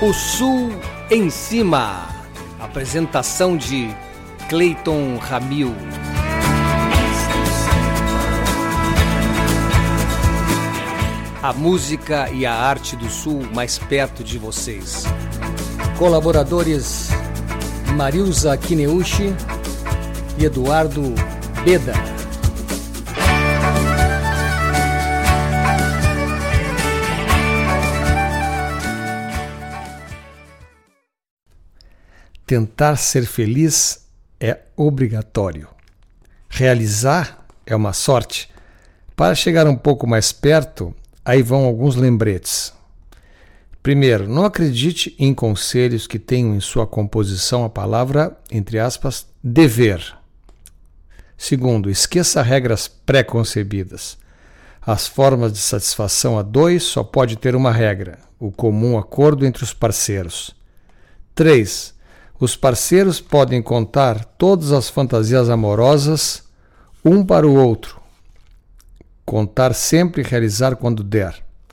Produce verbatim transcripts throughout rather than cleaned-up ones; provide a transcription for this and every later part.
O Sul em Cima. Apresentação de Cleiton Ramil. A música e a arte do Sul mais perto de vocês. Colaboradores Marilza Kineuchi e Eduardo Beda. Tentar ser feliz é obrigatório. Realizar é uma sorte. Para chegar um pouco mais perto, aí vão alguns lembretes. Primeiro, não acredite em conselhos que tenham em sua composição a palavra, entre aspas, dever. Segundo, esqueça regras pré-concebidas. As formas de satisfação a dois só pode ter uma regra, o comum acordo entre os parceiros. Três, os parceiros podem contar todas as fantasias amorosas um para o outro. Contar sempre e realizar quando der.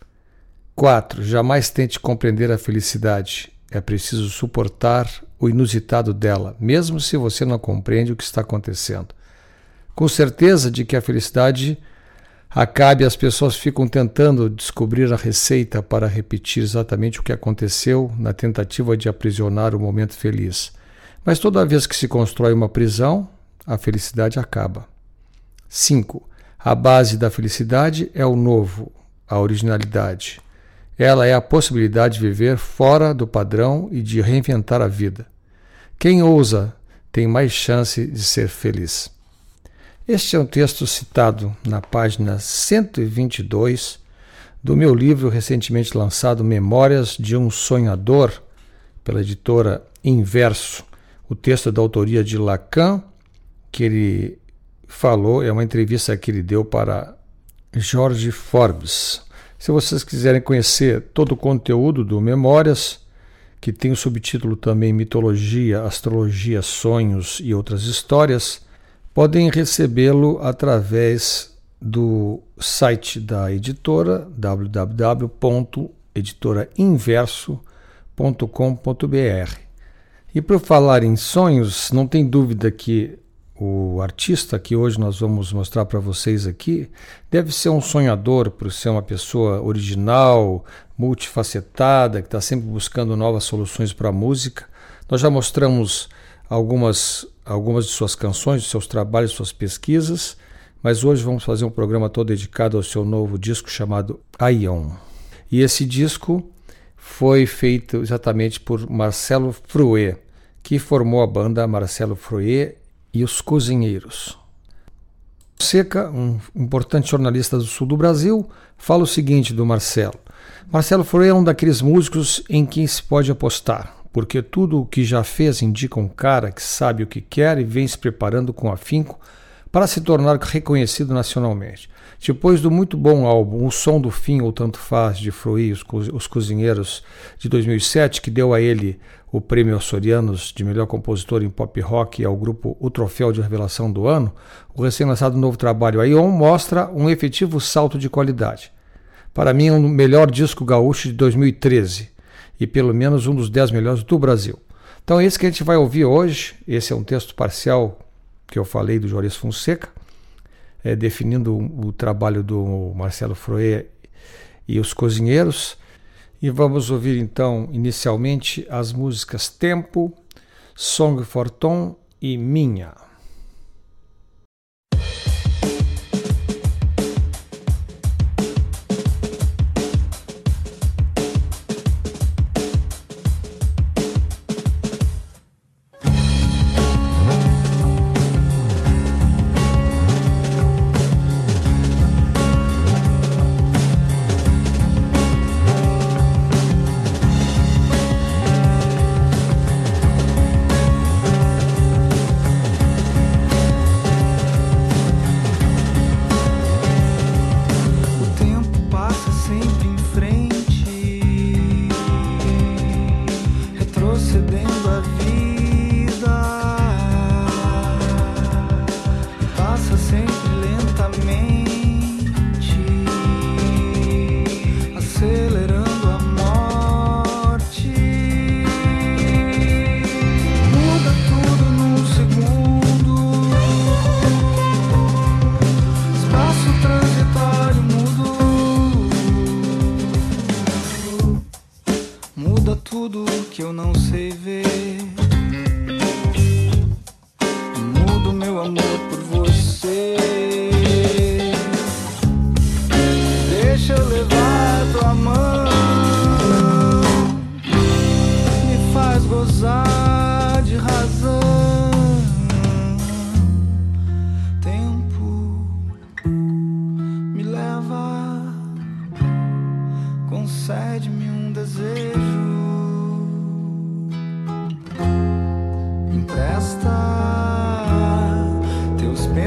quatro. Jamais tente compreender a felicidade. É preciso suportar o inusitado dela, mesmo se você não compreende o que está acontecendo. Com certeza de que a felicidade acabe, as pessoas ficam tentando descobrir a receita para repetir exatamente o que aconteceu na tentativa de aprisionar o momento feliz. Mas toda vez que se constrói uma prisão, a felicidade acaba. cinco. A base da felicidade é o novo, a originalidade. Ela é a possibilidade de viver fora do padrão e de reinventar a vida. Quem ousa tem mais chance de ser feliz. Este é um texto citado na página cento e vinte e dois do meu livro recentemente lançado Memórias de um Sonhador, pela editora Inverso. O texto é da autoria de Lacan, que ele falou, é uma entrevista que ele deu para Jorge Forbes. Se vocês quiserem conhecer todo o conteúdo do Memórias, que tem o subtítulo também Mitologia, Astrologia, Sonhos e Outras Histórias, podem recebê-lo através do site da editora, w w w ponto editora inverso ponto com ponto b r. E por falar em sonhos, não tem dúvida que o artista que hoje nós vamos mostrar para vocês aqui deve ser um sonhador, por ser uma pessoa original, multifacetada, que está sempre buscando novas soluções para a música. Nós já mostramos algumas, algumas de suas canções, de seus trabalhos, suas pesquisas, mas hoje vamos fazer um programa todo dedicado ao seu novo disco chamado Aion. E esse disco foi feito exatamente por Marcelo Fruet, que formou a banda Marcelo Fruet e os Cozinheiros. Seca, um importante jornalista do sul do Brasil, fala o seguinte do Marcelo. Marcelo Fruet é um daqueles músicos em quem se pode apostar, porque tudo o que já fez indica um cara que sabe o que quer e vem se preparando com afinco para se tornar reconhecido nacionalmente. Depois do muito bom álbum O Som do Fim ou Tanto Faz, de Fruet e os, Co- os Cozinheiros, de dois mil e sete, que deu a ele o prêmio Açorianos de melhor compositor em pop rock e ao grupo O Troféu de Revelação do Ano, o recém-lançado novo trabalho Aion mostra um efetivo salto de qualidade. Para mim é o melhor disco gaúcho de dois mil e treze e pelo menos um dos dez melhores do Brasil. Então é esse que a gente vai ouvir hoje. Esse é um texto parcial que eu falei do Juarez Fonseca, é, definindo o, o trabalho do Marcelo Fruet e os Cozinheiros. E vamos ouvir então inicialmente as músicas Tempo, Song for Tom e Minha.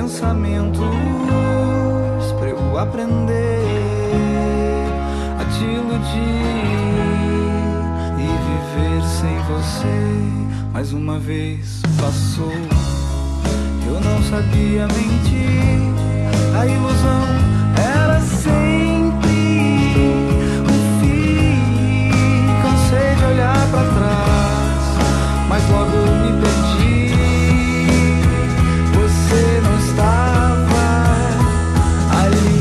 pensamentos pra eu aprender a te iludir e viver sem você. Mais uma vez passou, eu não sabia mentir, a ilusão era sempre um fim. Cansei de olhar pra trás, mas logo me perdi. Você não estava ali.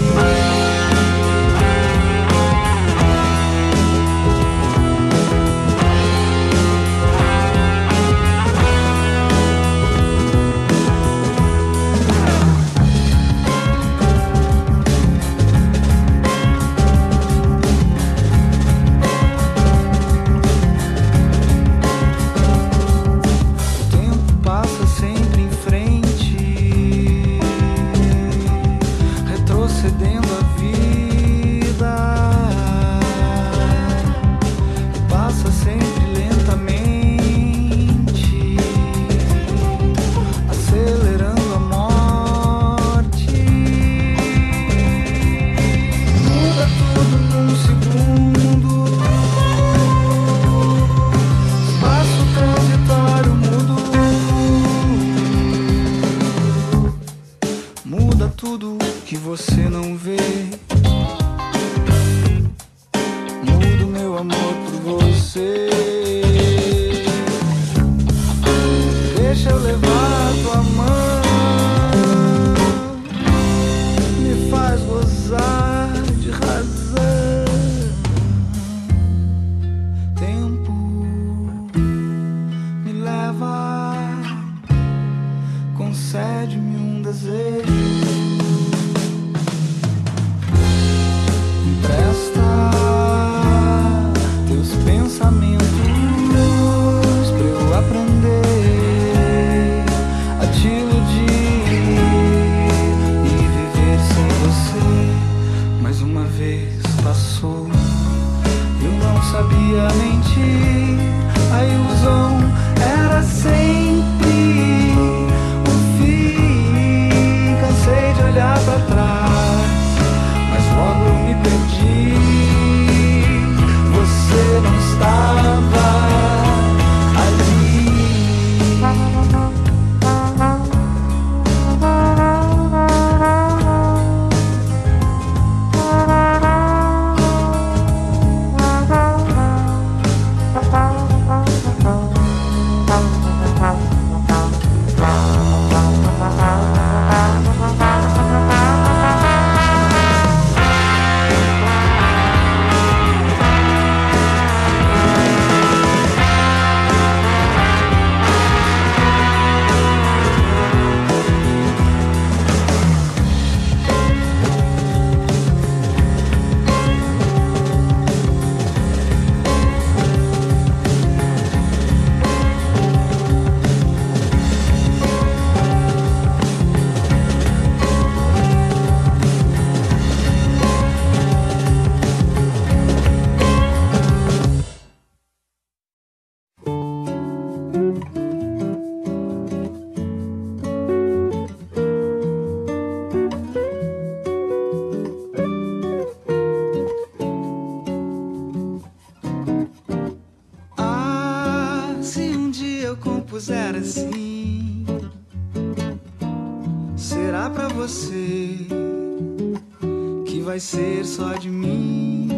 Compuser assim, será pra você que vai ser só de mim.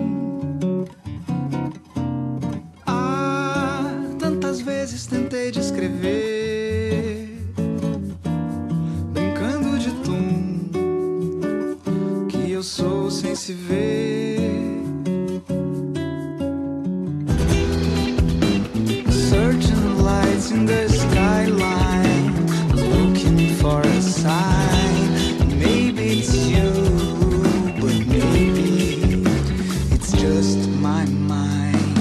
Ah, tantas vezes tentei descrever, brincando de tom, que eu sou sem se ver. In the skyline, looking for a sign. Maybe it's you, but maybe it's just my mind.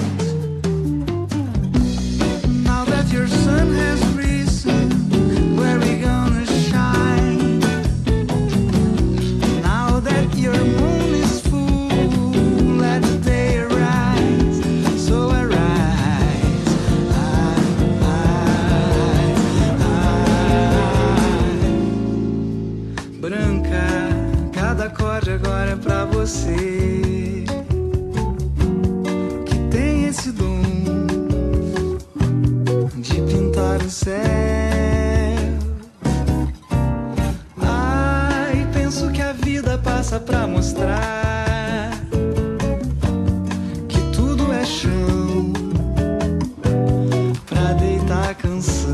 Now that your sun has risen, where we gonna shine? Now that your moon is full, você que tem esse dom de pintar o céu. Ai, penso que a vida passa pra mostrar que tudo é chão pra deitar a canção.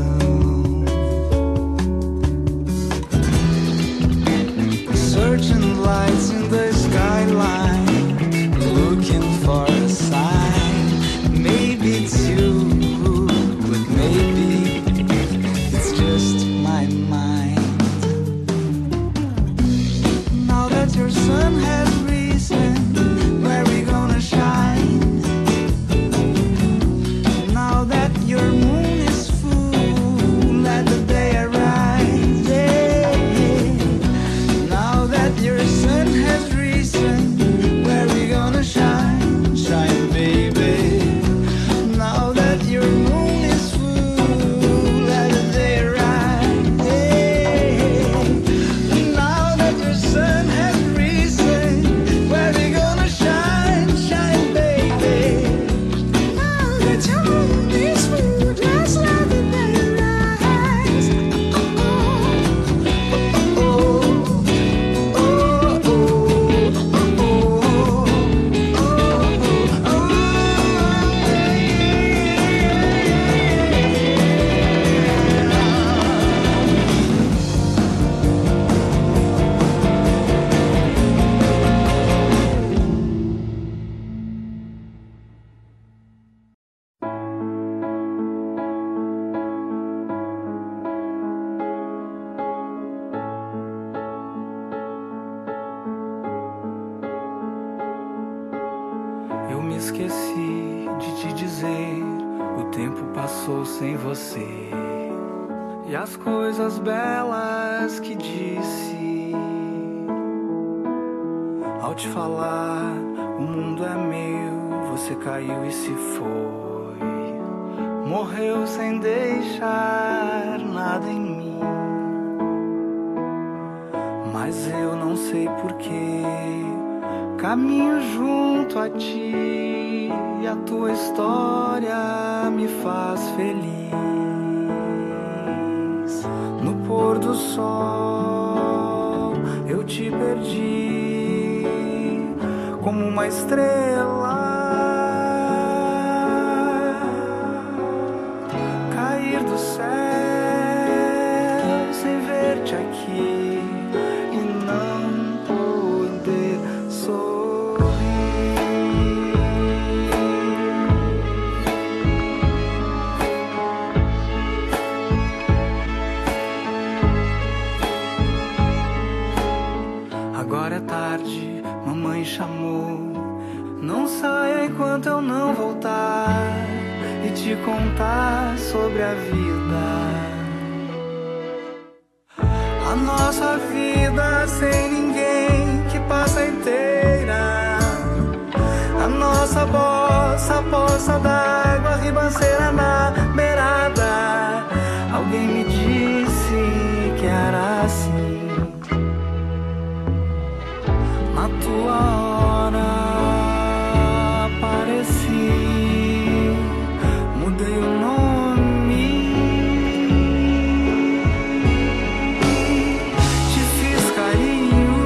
Searching lights in the skyline, looking for a sign. Maybe it's you, but maybe it's just my mind. Now that your sun has risen, where we gonna shine? Now that your moon is full, let the day arise. Yeah. Now that your sun has risen, where we gonna shine? Shine, baby. Now that your moon is full, let the day arise. Yeah. Now that your sun has risen, where we gonna shine? Shine, baby. Now that your moon is full, just let the day rise. Oh, oh, oh, oh, oh, oh, Eu me esqueci de te dizer, o tempo passou sem você. E as coisas belas que disse, ao te falar, o mundo é meu, você caiu e se foi. Morreu sem deixar nada em mim. Mas eu não sei porquê, caminho junto a ti, e a tua história me faz feliz. No pôr do sol eu te perdi, como uma estrela cair do céu sem ver-te aqui e não poder sorrir. Agora é tarde, mamãe chamou. Não saia enquanto eu não voltar e te contar sobre a vida. A nossa vida sem ninguém que passa inteira. A nossa bossa, poça d'água, ribanceira na beirada. Alguém me disse que era assim. Na tua hora apareci, mudei o nome, te fiz carinho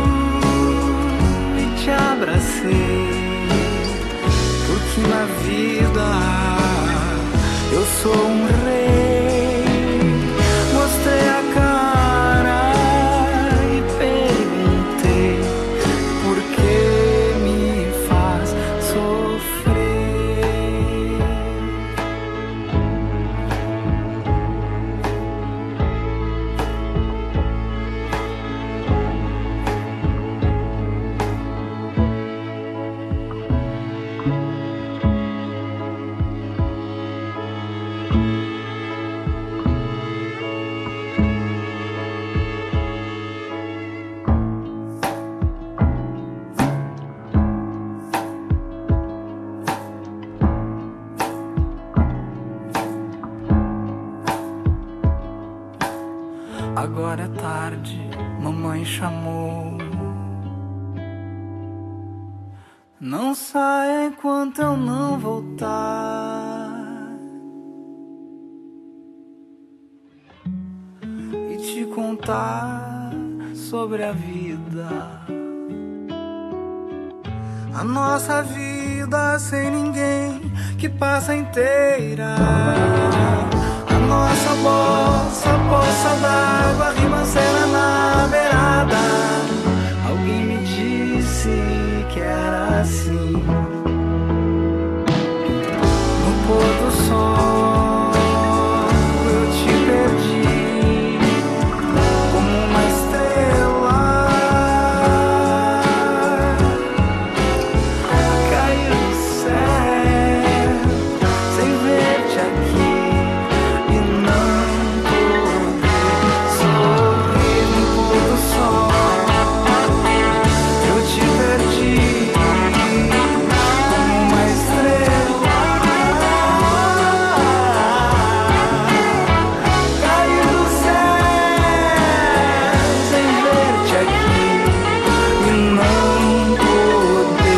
e te abracei, porque na vida eu sou um rei. Mostrei a cara e perguntei por que me faz sofrer. Agora é tarde, mamãe chamou. Não saia enquanto eu não voltar e te contar sobre a vida, a nossa vida sem ninguém que passa inteira, a nossa bossa, poça d'água, ribanceira na beirada. Alguém me disse que era assim. No pôr do sol eu te perdi como uma estrela a cair do céu sem ver-te aqui e não poder sorrir. No pôr do sol eu te perdi como uma estrela cair do céu sem ver-te aqui e não poder.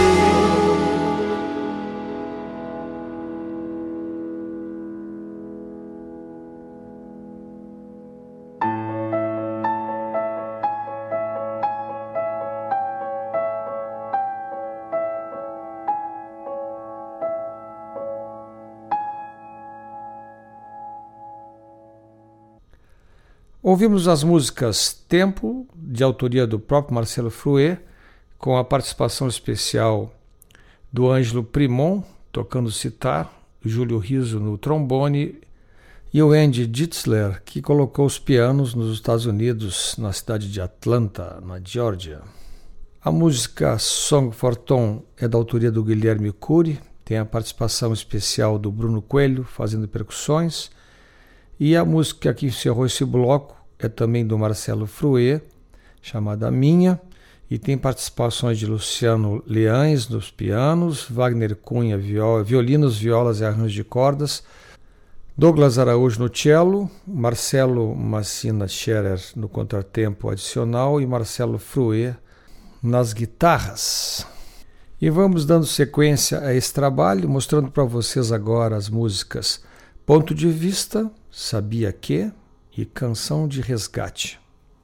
Ouvimos as músicas Tempo, de autoria do próprio Marcelo Fruet, com a participação especial do Ângelo Primon, tocando sitar, Júlio Rizzo no trombone e o Andy Ditzler, que colocou os pianos nos Estados Unidos, na cidade de Atlanta, na Geórgia. A música Song for Tom é da autoria do Guilherme Cury, tem a participação especial do Bruno Coelho, fazendo percussões. E a música que encerrou esse bloco é também do Marcelo Fruet, chamada Minha, e tem participações de Luciano Leães nos pianos, Wagner Cunha, viola, violinos, violas e arranjos de cordas, Douglas Araújo no cello, Marcelo Massina Scherer no contratempo adicional e Marcelo Fruet nas guitarras. E vamos dando sequência a esse trabalho, mostrando para vocês agora as músicas Ponto de Vista, Sabia Que e Canção de Resgate.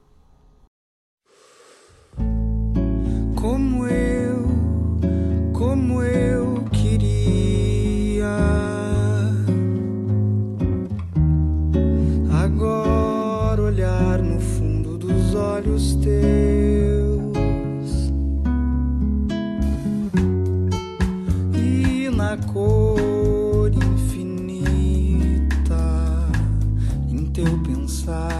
Como eu, como eu queria agora olhar no fundo dos olhos teus e na cor infinita em teu pensar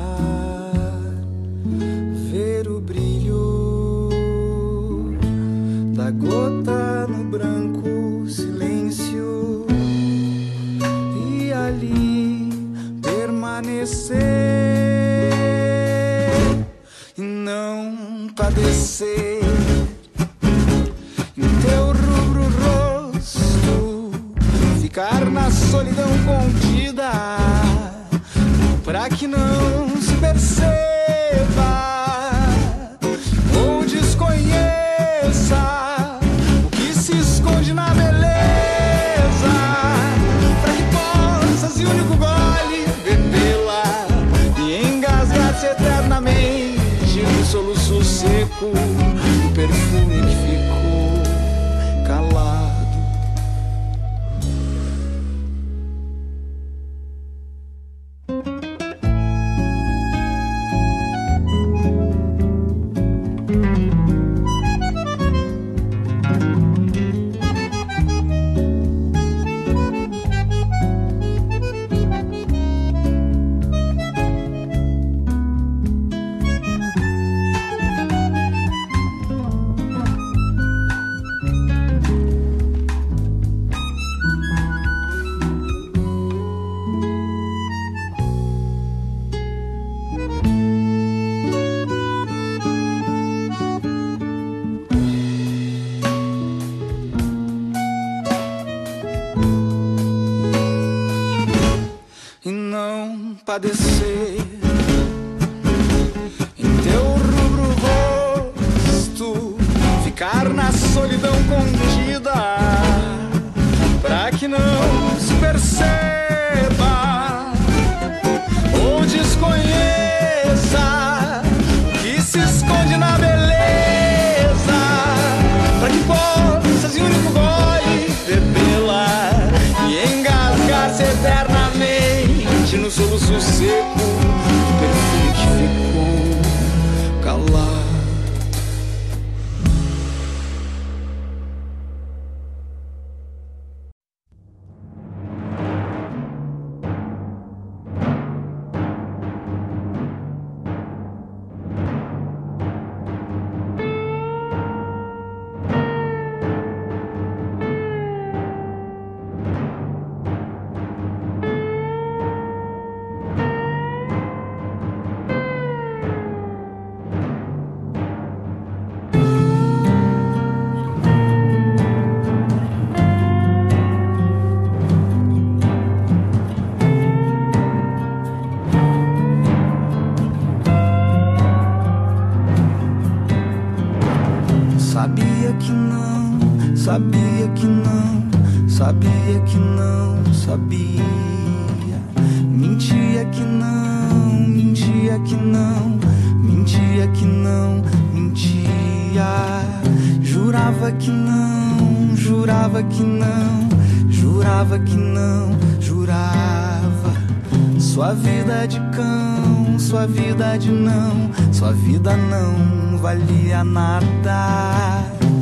ver o brilho da gota no branco silêncio e ali permanecer e não padecer em teu rubro rosto, ficar na solidão contida pra que não se perceba ou desconheça o que se esconde na beleza, pra que possas, e único gole, bebê-la e engasgar-se eternamente no soluço seco do perfume que ficou calado. Padecer em teu rubro rosto, ficar na solidão contida que não se perceba ou desconheça o que se esconde na beleza, para que possas em um único gole bebê-la e engasgar-se eternamente no soluço seco do perfume que ficou calado. Sabia que não, sabia que não, sabia que não, sabia. Mentia que não, mentia que não, mentia que não, mentia. Jurava que não, jurava que não, jurava que não, jurava. Sua vida de cão, sua vida de não, sua vida não valia nada.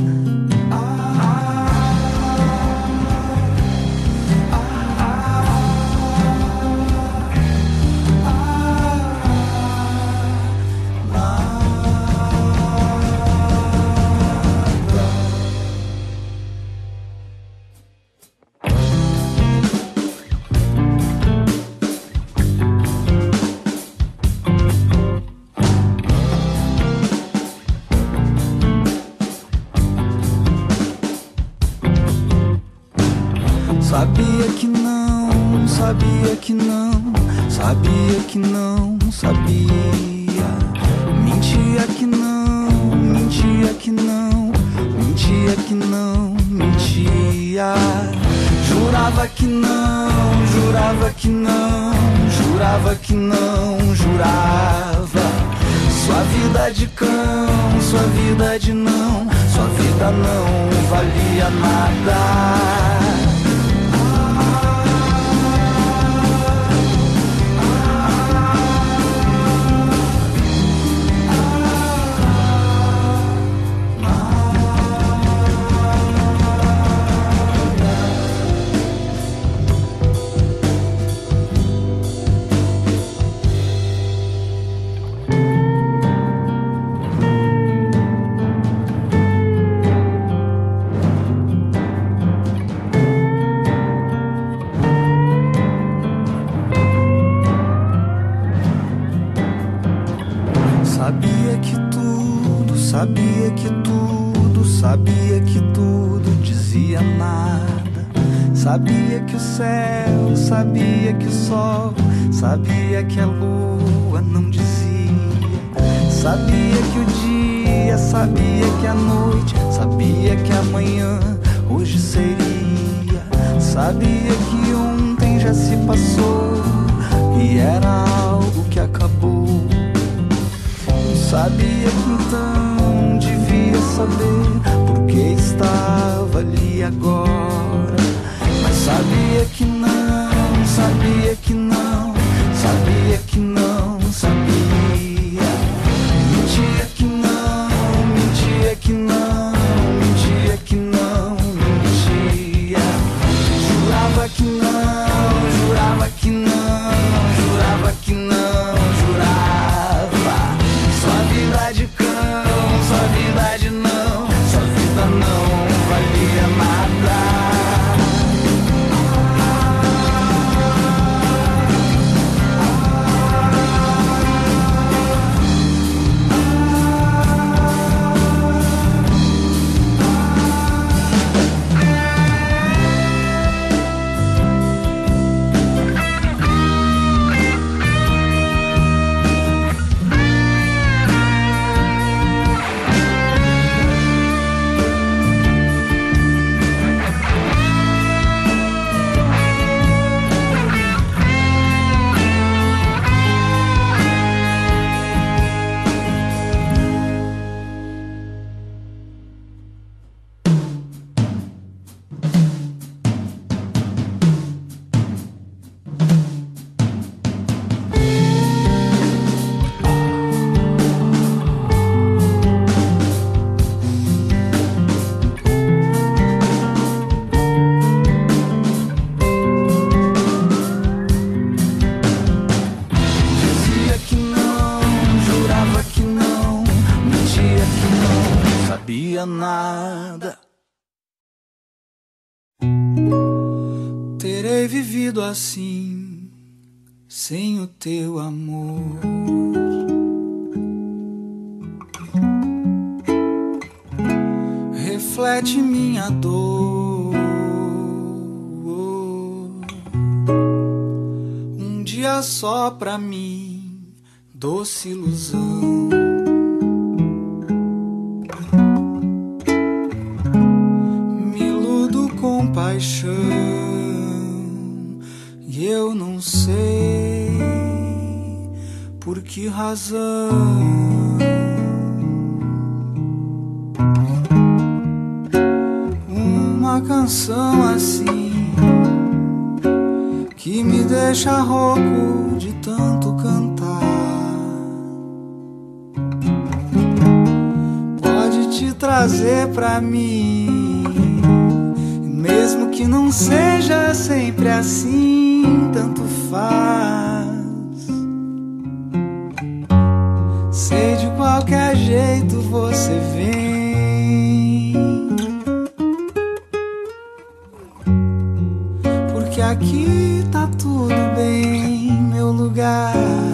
Sabia que não, sabia que não, sabia que não, sabia. Mentia que não, mentia que não, mentia que não, mentia. Jurava que não, jurava que não, jurava que não, jurava. Sua vida de cão, sua vida de não, sua vida não valia nada. Sabia que tudo, sabia que tudo, sabia que tudo dizia nada. Sabia que o céu, sabia que o sol, sabia que a lua não dizia. Sabia que o dia, sabia que a noite, sabia que amanhã hoje seria. Sabia que ontem já se passou e era algo que acabou. Sabia que então devia saber por que estava ali agora. Mas sabia que não, sabia que não, sabia que não, sabia. Mentia que não, mentia que não, mentia que não, mentia. Jurava que não, jurava que não, jurava que não, jurava. Sua vida de cão, sua vida de não, sua vida não valia nada. valia nada. Terei vivido assim, sem o teu amor. Reflete minha dor. Um dia só pra mim, doce ilusão. Me iludo com paixão e eu não sei por que razão. Uma canção assim que me deixa rouco de tanto cantar. Pode te trazer pra mim, mesmo que não seja sempre assim, tanto faz. Sei de qualquer jeito você vem. Porque aqui tá tudo bem, meu lugar.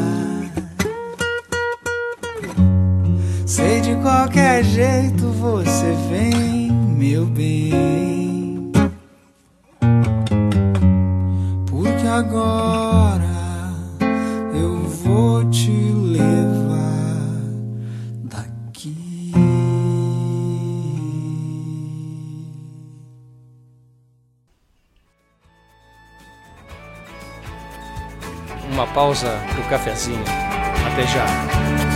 Sei de qualquer jeito você vem, meu bem. Porque agora eu vou te levar daqui. Uma pausa pro cafezinho. Até já.